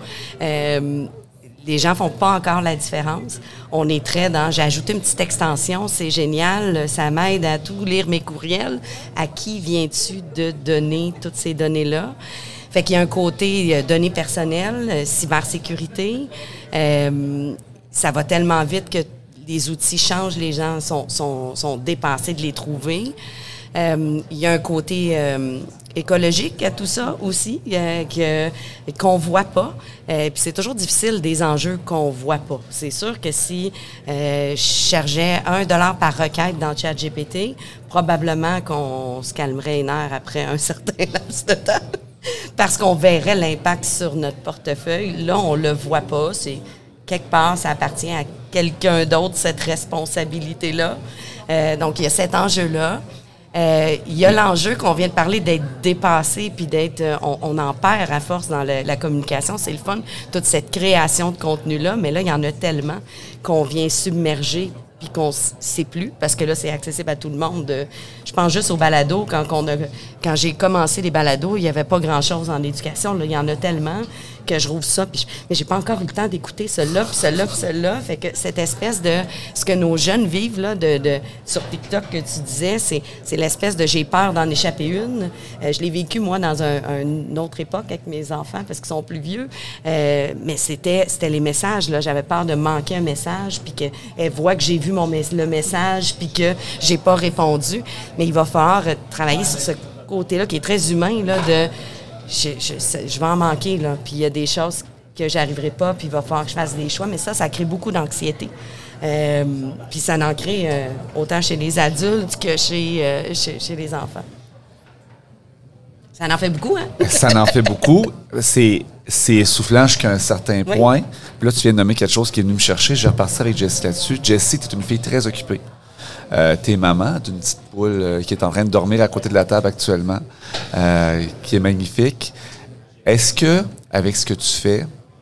Les gens font pas encore la différence. On est très dans, j'ai ajouté une petite extension, c'est génial, ça m'aide à tout lire mes courriels. À qui viens-tu de donner toutes ces données-là? Fait qu'il y a un côté données personnelles, cybersécurité. Ça va tellement vite que les outils changent, les gens sont dépassés de les trouver. Il y a un côté écologique à tout ça aussi, qu'on voit pas. Puis c'est toujours difficile des enjeux qu'on voit pas. C'est sûr que si je chargeais $1 par requête dans ChatGPT, probablement qu'on se calmerait les nerfs après un certain laps de temps. Parce qu'on verrait l'impact sur notre portefeuille. Là, on le voit pas. C'est quelque part, ça appartient à quelqu'un d'autre, cette responsabilité-là. Donc, il y a cet enjeu-là. Il y a l'enjeu qu'on vient de parler d'être dépassé, puis d'être... on en perd à force dans la communication. C'est le fun, toute cette création de contenu-là. Mais là, il y en a tellement qu'on vient submerger puis qu'on ne sait plus, parce que là, c'est accessible à tout le monde. Je pense juste aux balados. Quand j'ai commencé les balados, il n'y avait pas grand-chose en éducation. Là, il y en a tellement que je rouvre ça, mais j'ai pas encore eu le temps d'écouter celle-là, puis celle-là, puis celle-là. Fait que cette espèce de... Ce que nos jeunes vivent là, sur TikTok que tu disais, c'est l'espèce de « j'ai peur d'en échapper une ». Je l'ai vécu, moi, dans une autre époque avec mes enfants, parce qu'ils sont plus vieux. Mais c'était les messages, là. J'avais peur de manquer un message, puis qu'elle voit que j'ai vu le message, puis que j'ai pas répondu. Mais il va falloir travailler sur ce côté-là qui est très humain, là, de... Je vais en manquer, là. Puis il y a des choses que j'arriverai pas, puis il va falloir que je fasse des choix. Mais ça crée beaucoup d'anxiété. Puis ça en crée autant chez les adultes que chez les enfants. Ça en fait beaucoup, hein? Ça en fait beaucoup. C'est essoufflant jusqu'à un certain point. Oui. Puis là, tu viens de nommer quelque chose qui est venu me chercher. Je vais repartir avec Jessie là-dessus. Jessie, tu es une fille très occupée. T'es maman d'une petite poule qui est en train de dormir à côté de la table actuellement, qui est magnifique. Est-ce que, avec ce que tu fais,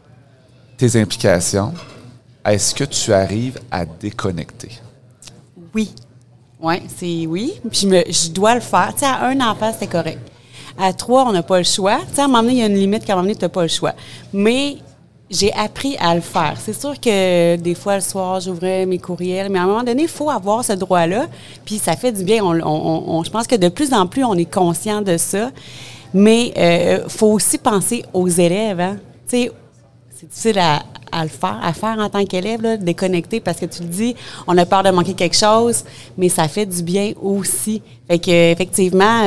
tes implications, est-ce que tu arrives à déconnecter? Oui. Oui, c'est oui. Puis je dois le faire. Tu sais, à 1 enfant, c'est correct. À 3, on n'a pas le choix. Tu sais, à un moment donné, il y a une limite qu'à un moment donné, tu n'as pas le choix. Mais j'ai appris à le faire. C'est sûr que des fois, le soir, j'ouvrais mes courriels, mais à un moment donné, il faut avoir ce droit-là. Puis ça fait du bien. Je pense que de plus en plus, on est conscient de ça. Mais il faut aussi penser aux élèves. Hein? Tu sais, c'est difficile à le faire, à faire en tant qu'élève, là, déconnecter, parce que tu le dis, on a peur de manquer quelque chose, mais ça fait du bien aussi. Fait que, effectivement,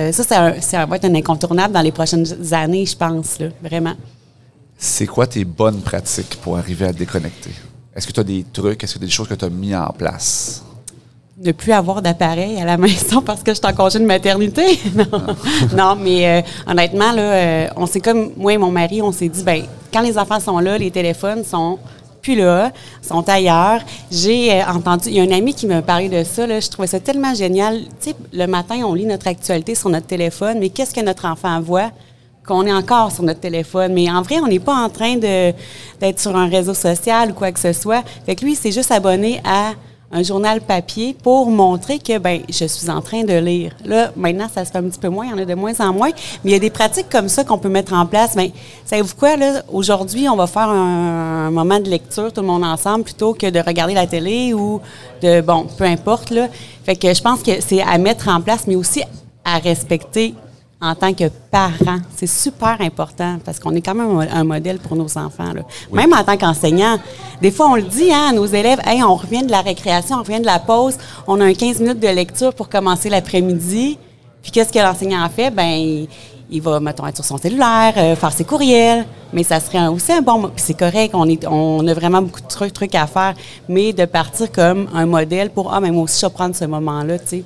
ça va être un incontournable dans les prochaines années, je pense, là, vraiment. C'est quoi tes bonnes pratiques pour arriver à déconnecter? Est-ce que tu as des trucs, est-ce que tu as des choses que tu as mis en place? Ne plus avoir d'appareil à la maison parce que je suis en congé de maternité. Non, mais honnêtement, là, on s'est comme, moi et mon mari, on s'est dit, bien, quand les enfants sont là, les téléphones sont plus là, sont ailleurs. J'ai entendu, il y a un ami qui m'a parlé de ça, là, je trouvais ça tellement génial. Tu sais, le matin, on lit notre actualité sur notre téléphone, mais qu'est-ce que notre enfant voit? Qu'on est encore sur notre téléphone. Mais en vrai, on n'est pas en train d'être sur un réseau social ou quoi que ce soit. Fait que lui, il s'est juste abonné à un journal papier pour montrer que, ben, je suis en train de lire. Là, maintenant, ça se fait un petit peu moins, il y en a de moins en moins, mais il y a des pratiques comme ça qu'on peut mettre en place. Bien, savez-vous quoi, là? Aujourd'hui, on va faire un moment de lecture, tout le monde ensemble, plutôt que de regarder la télé ou de, bon, peu importe, là. Fait que je pense que c'est à mettre en place, mais aussi à respecter en tant que parent. C'est super important parce qu'on est quand même un modèle pour nos enfants, là. Oui. Même en tant qu'enseignant, Des fois, on le dit à nos élèves, « Hey, on revient de la récréation, on revient de la pause, on a un 15 minutes de lecture pour commencer l'après-midi. » Puis qu'est-ce que l'enseignant fait? Bien, il va, mettons, être sur son cellulaire, faire ses courriels. Mais ça serait aussi un bon... Puis c'est correct, on a vraiment beaucoup de trucs à faire. Mais de partir comme un modèle pour, mais moi aussi, je vais prendre ce moment-là, tu sais.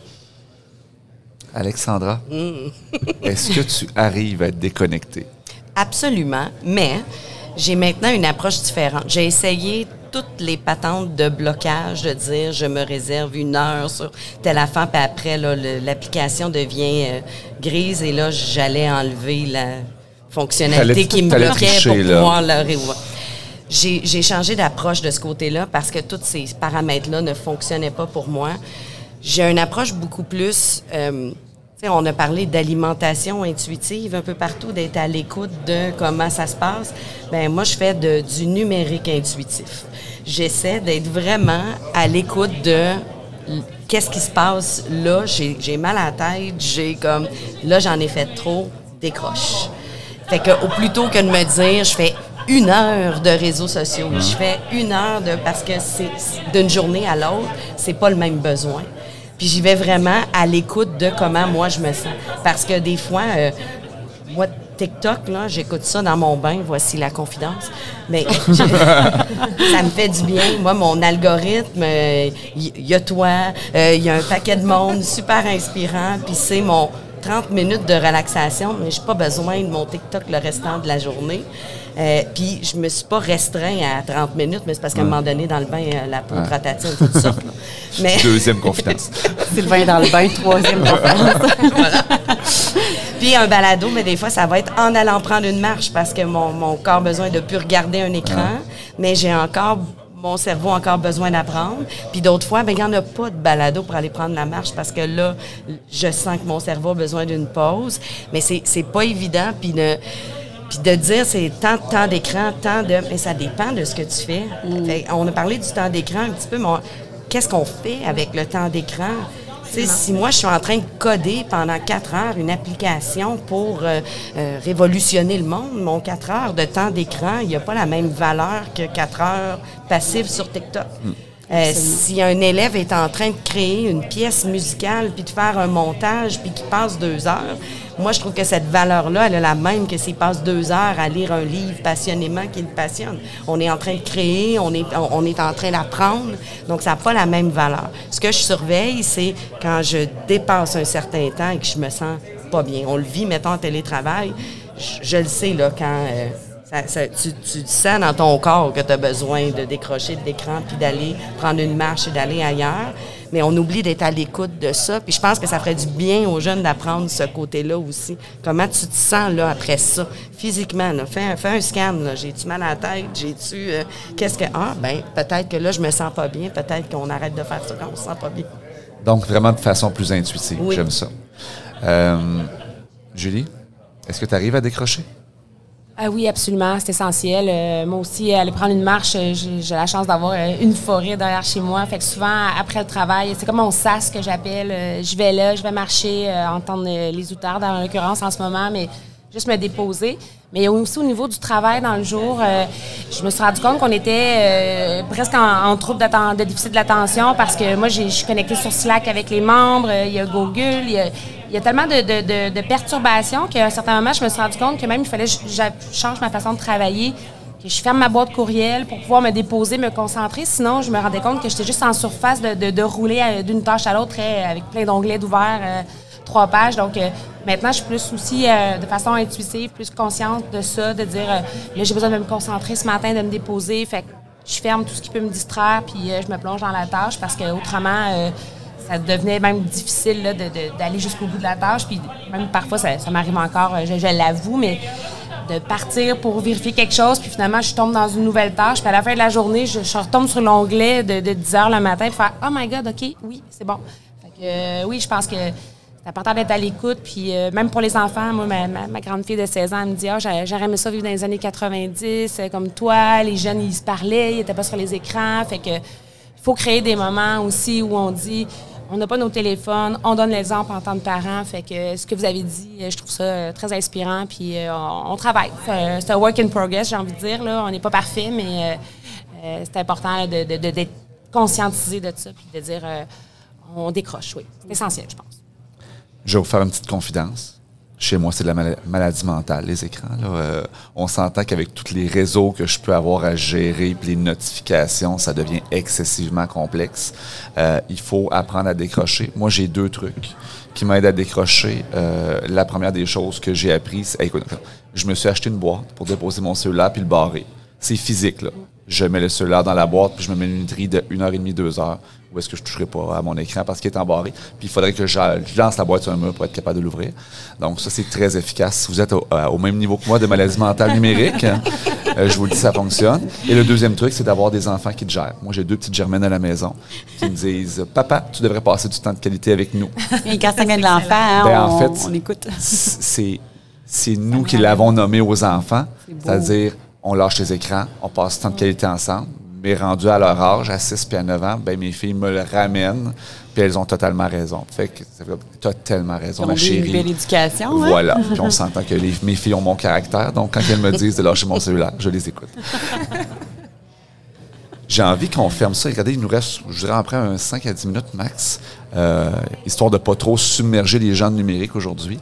Alexandra, est-ce que tu arrives à être déconnectée? Absolument, mais j'ai maintenant une approche différente. J'ai essayé toutes les patentes de blocage, de dire je me réserve 1 heure sur telle affaire, puis après, là, l'application devient grise et là, j'allais enlever la fonctionnalité qui me bloquait pour pouvoir la réouvrir. J'ai changé d'approche de ce côté-là parce que tous ces paramètres-là ne fonctionnaient pas pour moi. J'ai une approche beaucoup plus... on a parlé d'alimentation intuitive un peu partout, d'être à l'écoute de comment ça se passe. Bien, moi, je fais du numérique intuitif. J'essaie d'être vraiment à l'écoute de qu'est-ce qui se passe là. J'ai mal à la tête, là, j'en ai fait trop, décroche. Fait que, plutôt que de me dire, je fais 1 heure de réseaux sociaux, je fais 1 heure parce que c'est d'une journée à l'autre, c'est pas le même besoin. Puis j'y vais vraiment à l'écoute de comment moi je me sens. Parce que des fois, moi, TikTok, là, j'écoute ça dans mon bain, voici la confidence. Mais ça me fait du bien. Moi, mon algorithme, il y a toi, il y a un paquet de monde super inspirant, puis c'est mon 30 minutes de relaxation, mais j'ai pas besoin de mon TikTok le restant de la journée. Puis je me suis pas restreint à 30 minutes, mais c'est parce qu'à un moment donné, dans le bain, la peau rotative, tout ça. Mais... Deuxième confidence. Sylvain dans le bain, 3e confidence. Voilà. Puis un balado, mais des fois, ça va être en allant prendre une marche parce que mon corps a besoin de plus regarder un écran, mais mon cerveau a encore besoin d'apprendre. Puis d'autres fois, il n'y en a pas de balado pour aller prendre la marche parce que là, je sens que mon cerveau a besoin d'une pause. Mais c'est pas évident. Puis de dire, c'est tant de temps d'écran, mais ça dépend de ce que tu fais. On a parlé du temps d'écran un petit peu, mais qu'est-ce qu'on fait avec le temps d'écran? Si moi, je suis en train de coder pendant 4 heures une application pour révolutionner le monde, mon 4 heures de temps d'écran, il n'y a pas la même valeur que 4 heures passives sur TikTok. Si un élève est en train de créer une pièce musicale, puis de faire un montage, puis qu'il passe 2 heures, moi, je trouve que cette valeur-là, elle a la même que s'il passe 2 heures à lire un livre passionnément qui le passionne. On est en train de créer, on est en train d'apprendre, donc ça n'a pas la même valeur. Ce que je surveille, c'est quand je dépasse un certain temps et que je me sens pas bien. On le vit, mettons, en télétravail, je le sais, là, quand... tu sens dans ton corps que tu as besoin de décrocher de l'écran puis d'aller prendre une marche et d'aller ailleurs. Mais on oublie d'être à l'écoute de ça. Puis je pense que ça ferait du bien aux jeunes d'apprendre ce côté-là aussi. Comment tu te sens là après ça, physiquement? Là? Fais un scan. Là. J'ai-tu mal à la tête? J'ai-tu... qu'est-ce que... peut-être que là, je me sens pas bien. Peut-être qu'on arrête de faire ça quand on se sent pas bien. Donc, vraiment de façon plus intuitive. Oui. J'aime ça. Julie, est-ce que tu arrives à décrocher? Oui, absolument, c'est essentiel. Moi aussi, aller prendre une marche, j'ai la chance d'avoir une forêt derrière chez moi. Fait que souvent, après le travail, c'est comme mon sas que j'appelle. Je vais là, je vais marcher, entendre les outardes en l'occurrence en ce moment, mais juste me déposer. Mais aussi au niveau du travail dans le jour, je me suis rendu compte qu'on était presque en trouble de déficit de l'attention parce que moi, je suis connectée sur Slack avec les membres, il y a Google, il y a tellement de perturbations qu'à un certain moment, je me suis rendu compte que même il fallait que je change ma façon de travailler, que je ferme ma boîte courriel pour pouvoir me déposer, me concentrer. Sinon, je me rendais compte que j'étais juste en surface de rouler d'une tâche à l'autre avec plein d'onglets d'ouvert, 3 pages. Donc, maintenant, je suis plus aussi de façon intuitive, plus consciente de ça, de dire, là, j'ai besoin de me concentrer ce matin, de me déposer. Fait que je ferme tout ce qui peut me distraire, puis je me plonge dans la tâche parce qu'autrement, ça devenait même difficile là, d'aller jusqu'au bout de la tâche. Puis même parfois, ça m'arrive encore, je l'avoue, mais de partir pour vérifier quelque chose, puis finalement, je tombe dans une nouvelle tâche. Puis à la fin de la journée, je retombe sur l'onglet de 10 heures le matin pour faire « Oh my God, OK, oui, c'est bon. » Fait que oui, je pense que c'est important d'être à l'écoute. Puis même pour les enfants, moi, ma grande fille de 16 ans, elle me dit « Ah, j'aurais aimé ça vivre dans les années 90, comme toi. Les jeunes, ils se parlaient, ils n'étaient pas sur les écrans. » Fait que il faut créer des moments aussi où on dit « On n'a pas nos téléphones, on donne l'exemple en tant que parents. » Fait que ce que vous avez dit, je trouve ça très inspirant. Puis on travaille. C'est un work in progress, j'ai envie de dire. Là. On n'est pas parfait, mais C'est important là, d'être conscientisé de ça puis de dire on décroche, oui. C'est essentiel, je pense. Je vais vous faire une petite confidence. Chez moi, c'est de la maladie mentale, les écrans. Là. On s'entend qu'avec tous les réseaux que je peux avoir à gérer, puis les notifications, ça devient excessivement complexe. Il faut apprendre à décrocher. Moi, j'ai 2 trucs qui m'aident à décrocher. La première des choses que j'ai appris, c'est... Écoute, je me suis acheté une boîte pour déposer mon cellulaire puis le barrer. C'est physique, là. Je mets le cellulaire dans la boîte puis je me mets une grille de 1h30, 2 heures où est-ce que je ne toucherai pas à mon écran parce qu'il est embarré. Puis il faudrait que je lance la boîte sur un mur pour être capable de l'ouvrir. Donc ça, c'est très efficace. Si vous êtes au même niveau que moi de maladie mentale numérique, je vous le dis, ça fonctionne. Et le deuxième truc, c'est d'avoir des enfants qui te gèrent. Moi, j'ai 2 petites germaines à la maison qui me disent « Papa, tu devrais passer du temps de qualité avec nous. » Et quand ça vient de l'enfant, hein, Ben, en fait, on écoute. C'est nous qui l'avons nommé aux enfants. C'est-à-dire, on lâche les écrans, on passe du temps de qualité ensemble. Mais rendu à leur âge, à 6 puis à 9 ans, ben mes filles me le ramènent, puis elles ont totalement raison. Fait que tu as tellement raison, ma chérie. Une belle éducation. Voilà. Puis on s'entend que mes filles ont mon caractère, donc quand elles me disent de lâcher mon cellulaire, je les écoute. J'ai envie qu'on ferme ça. Regardez, il nous reste, je dirais, après 5 à 10 minutes max, histoire de ne pas trop submerger les gens de numérique aujourd'hui.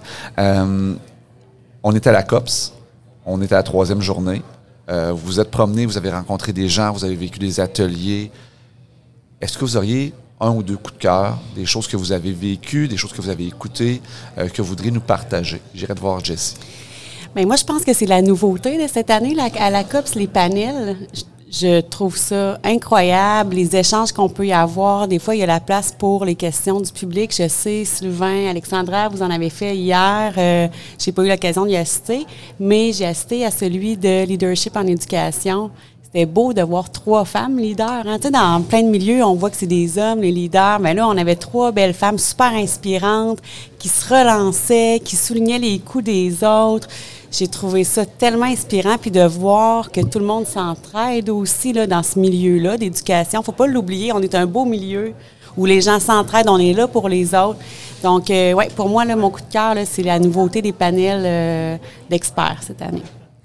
On était à la COPS, on était à la 3e journée. Vous êtes promené, vous avez rencontré des gens, vous avez vécu des ateliers. Est-ce que vous auriez 1 ou 2 coups de cœur, des choses que vous avez vécues, des choses que vous avez écoutées, que vous voudriez nous partager? J'irai te voir Jessie. Bien, moi, je pense que c'est la nouveauté de cette année à la COPS, les panels. Je trouve ça incroyable, les échanges qu'on peut y avoir. Des fois, il y a la place pour les questions du public. Je sais, Sylvain, Alexandra, vous en avez fait hier. J'ai pas eu l'occasion d'y assister, mais j'ai assisté à celui de leadership en éducation. C'était beau de voir 3 femmes leaders. Hein. Tu sais, dans plein de milieux, on voit que c'est des hommes, les leaders. Mais là, on avait 3 belles femmes super inspirantes qui se relançaient, qui soulignaient les coups des autres. J'ai trouvé ça tellement inspirant, puis de voir que tout le monde s'entraide aussi là, dans ce milieu-là d'éducation. Faut pas l'oublier, on est un beau milieu où les gens s'entraident, on est là pour les autres. Donc, ouais, pour moi, là, mon coup de cœur, là, c'est la nouveauté des panels d'experts cette année.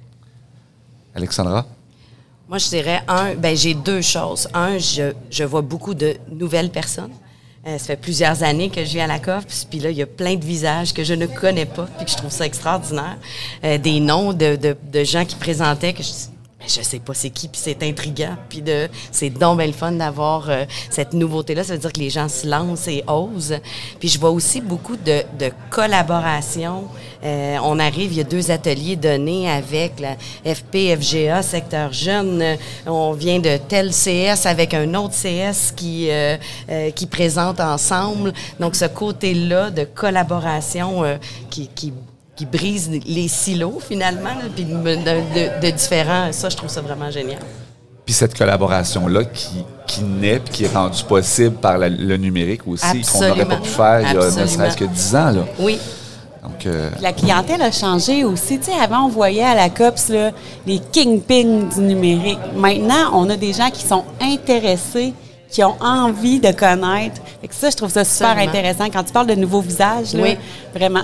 Alexandra? Moi, je dirais, j'ai 2 choses. Je vois beaucoup de nouvelles personnes. Ça fait plusieurs années que je vis à la COPS, puis là, il y a plein de visages que je ne connais pas, puis que je trouve ça extraordinaire. Des noms de gens qui présentaient que je sais pas c'est qui, puis c'est intriguant, puis c'est donc bien le fun d'avoir cette nouveauté-là. Ça veut dire que les gens se lancent et osent. Puis je vois aussi beaucoup de collaboration. On arrive, il y a 2 ateliers donnés avec la FP-FGA, secteur jeune. On vient de tel CS avec un autre CS qui présente ensemble. Donc, ce côté-là de collaboration qui brise les silos, finalement, là, puis de différents. Ça, je trouve ça vraiment génial. Puis cette collaboration-là qui naît puis qui est rendue possible par le numérique aussi, Absolument. qu'on n'aurait pas pu faire il y a ne serait-ce que 10 ans. Là. Oui. Donc, la clientèle a changé aussi. Tu sais, avant, on voyait à la COPS là, les kingpins du numérique. Maintenant, on a des gens qui sont intéressés, qui ont envie de connaître. Fait que ça, je trouve ça super Absolument. intéressant. Quand tu parles de nouveaux visages, là, oui. Vraiment.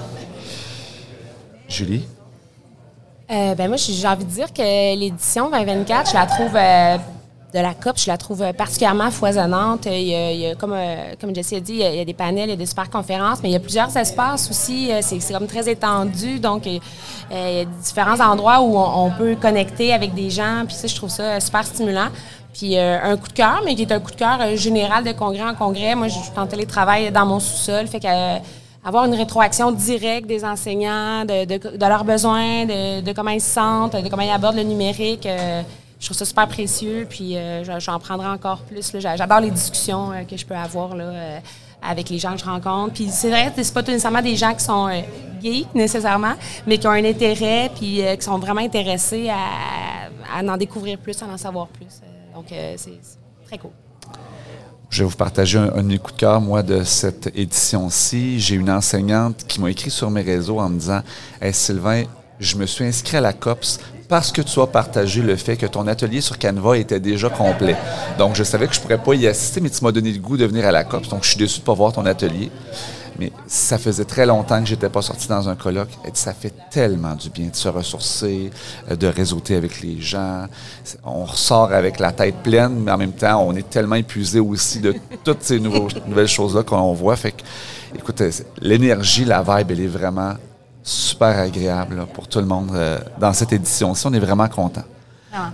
Julie? Moi, j'ai envie de dire que l'édition 2024, je la trouve de la COP, je la trouve particulièrement foisonnante. Il y a comme Jessie a dit, il y a des panels, il y a des super conférences, mais il y a plusieurs espaces aussi. C'est comme très étendu, donc il y a différents endroits où on peut connecter avec des gens. Puis ça, je trouve ça super stimulant. Puis un coup de cœur, mais qui est un coup de cœur général de congrès en congrès. Moi, je suis en télétravail dans mon sous-sol, fait que avoir une rétroaction directe des enseignants, de leurs besoins, de comment ils se sentent, de comment ils abordent le numérique. Je trouve ça super précieux, puis j'en prendrai encore plus. Là. J'adore les discussions que je peux avoir là, avec les gens que je rencontre. Puis c'est vrai, c'est pas nécessairement des gens qui sont gays, nécessairement, mais qui ont un intérêt, puis qui sont vraiment intéressés à en découvrir plus, à en savoir plus. Donc, c'est très cool. Je vais vous partager un de mes coups de cœur, moi, de cette édition-ci. J'ai une enseignante qui m'a écrit sur mes réseaux en me disant « Hey, Sylvain, je me suis inscrit à la COPS parce que tu as partagé le fait que ton atelier sur Canva était déjà complet. Donc, je savais que je ne pourrais pas y assister, mais tu m'as donné le goût de venir à la COP. Donc, je suis déçu de ne pas voir ton atelier. Mais ça faisait très longtemps que je n'étais pas sorti dans un colloque. Et ça fait tellement du bien de se ressourcer, de réseauter avec les gens. On ressort avec la tête pleine, mais en même temps, on est tellement épuisé aussi de toutes ces nouvelles choses-là qu'on voit. Fait que, écoute, l'énergie, la vibe, elle est vraiment super agréable là, pour tout le monde dans cette édition-ci. On est vraiment contents. Ah.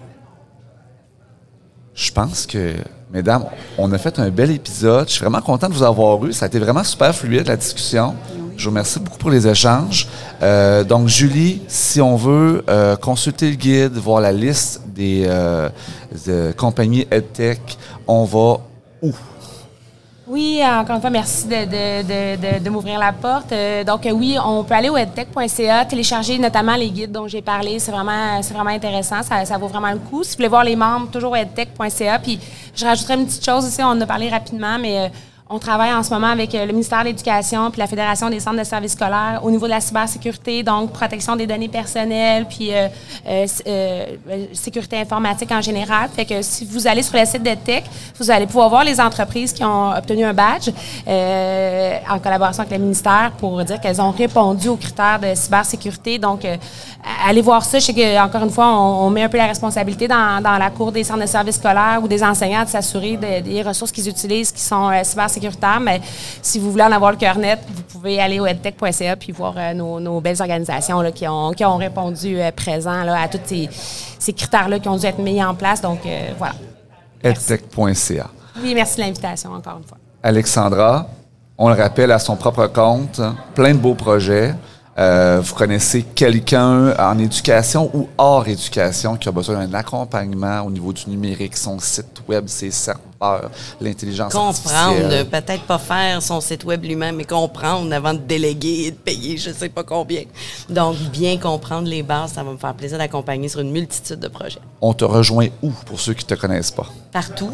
Je pense que, mesdames, on a fait un bel épisode. Je suis vraiment content de vous avoir eu. Ça a été vraiment super fluide, la discussion. Je vous remercie beaucoup pour les échanges. Donc, Julie, si on veut consulter le guide, voir la liste des compagnies EdTech, on va où? Oui, encore une fois, merci de m'ouvrir la porte. Donc, oui, on peut aller au edtech.ca, télécharger notamment les guides dont j'ai parlé. C'est vraiment intéressant. Ça vaut vraiment le coup. Si vous voulez voir les membres, toujours edtech.ca. Puis, je rajouterai une petite chose aussi, on en a parlé rapidement, mais on travaille en ce moment avec le ministère de l'Éducation puis la Fédération des centres de services scolaires au niveau de la cybersécurité, donc protection des données personnelles puis sécurité informatique en général. Fait que si vous allez sur le site d'EdTech, vous allez pouvoir voir les entreprises qui ont obtenu un badge en collaboration avec le ministère pour dire qu'elles ont répondu aux critères de cybersécurité. Donc, allez voir ça. Je sais qu'encore une fois, on met un peu la responsabilité dans la cour des centres de services scolaires ou des enseignants de s'assurer des ressources qu'ils utilisent qui sont cybersécuritaires. Mais si vous voulez en avoir le cœur net, vous pouvez aller au edtech.ca puis voir nos belles organisations là, qui ont répondu présent là, à tous ces critères-là qui ont dû être mis en place. Donc, voilà. edtech.ca. Oui, merci de l'invitation encore une fois. Alexandra, on le rappelle, à son propre compte, plein de beaux projets. Vous connaissez quelqu'un en éducation ou hors éducation qui a besoin d'un accompagnement au niveau du numérique, son site web, ses serveurs, l'intelligence artificielle. Comprendre, peut-être pas faire son site web lui-même, mais comprendre avant de déléguer et de payer je ne sais pas combien. Donc, bien comprendre les bases, ça va me faire plaisir d'accompagner sur une multitude de projets. On te rejoint où, pour ceux qui ne te connaissent pas? Partout.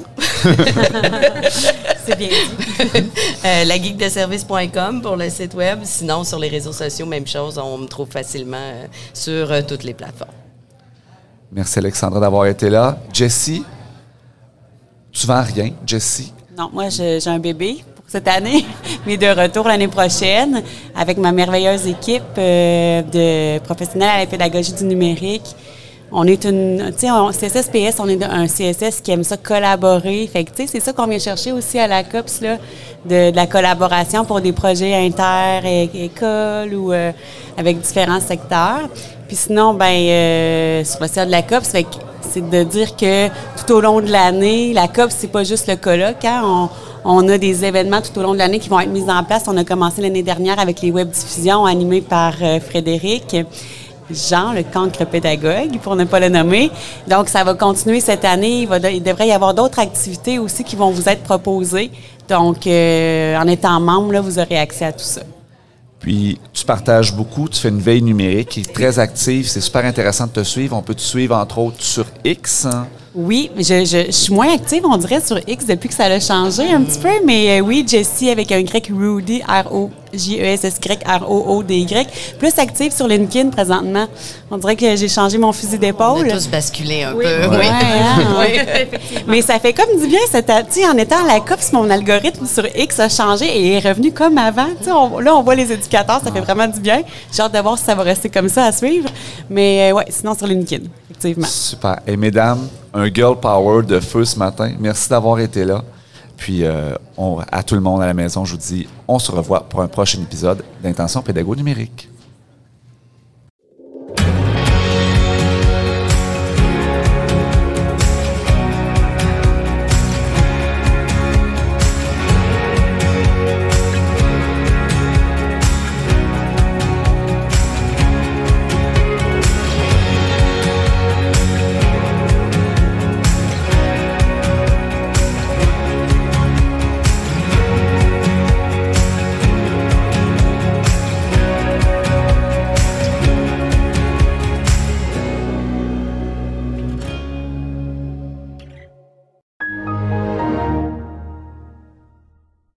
C'est bien dit. lageekdeservice.com pour le site web. Sinon, sur les réseaux sociaux, même chose, on me trouve facilement sur toutes les plateformes. Merci Alexandra d'avoir été là. Jessie, tu vends rien, Jessie? Non, moi, j'ai un bébé pour cette année, mais de retour l'année prochaine avec ma merveilleuse équipe de professionnels à la pédagogie du numérique. On est CSSPS, on est un CSS qui aime ça collaborer. Fait que, tu sais, c'est ça qu'on vient chercher aussi à la COPS, là, de la collaboration pour des projets inter-écoles ou avec différents secteurs. Puis sinon, sur le site de la COPS, fait que c'est de dire que tout au long de l'année, la COPS, c'est pas juste le colloque, hein. On a des événements tout au long de l'année qui vont être mis en place. On a commencé l'année dernière avec les web-diffusions animées par Frédéric. Jean, le cancre pédagogue, pour ne pas le nommer. Donc, ça va continuer cette année. Il devrait y avoir d'autres activités aussi qui vont vous être proposées. Donc, en étant membre, là, vous aurez accès à tout ça. Puis, tu partages beaucoup, tu fais une veille numérique qui est très active. C'est super intéressant de te suivre. On peut te suivre, entre autres, sur X. Hein? Oui, je suis moins active, on dirait, sur X depuis que ça a changé un petit peu. Mais oui, Jessie avec un Y, Rudy, R-O-J-E-S-S-Y, R-O-O-D-Y. Plus active sur LinkedIn présentement. On dirait que j'ai changé mon fusil d'épaule. On a tous basculé un peu. Oui. Ouais, hein, mais ça fait comme du bien, en étant à la COPS, mon algorithme sur X a changé et est revenu comme avant. Là, on voit les éducateurs, ça fait vraiment du bien. J'ai hâte de voir si ça va rester comme ça à suivre. Mais sinon sur LinkedIn, effectivement. Super. Et mesdames, un girl power de feu ce matin. Merci d'avoir été là. Puis, à tout le monde à la maison, je vous dis, on se revoit pour un prochain épisode d'Intention pédago numérique.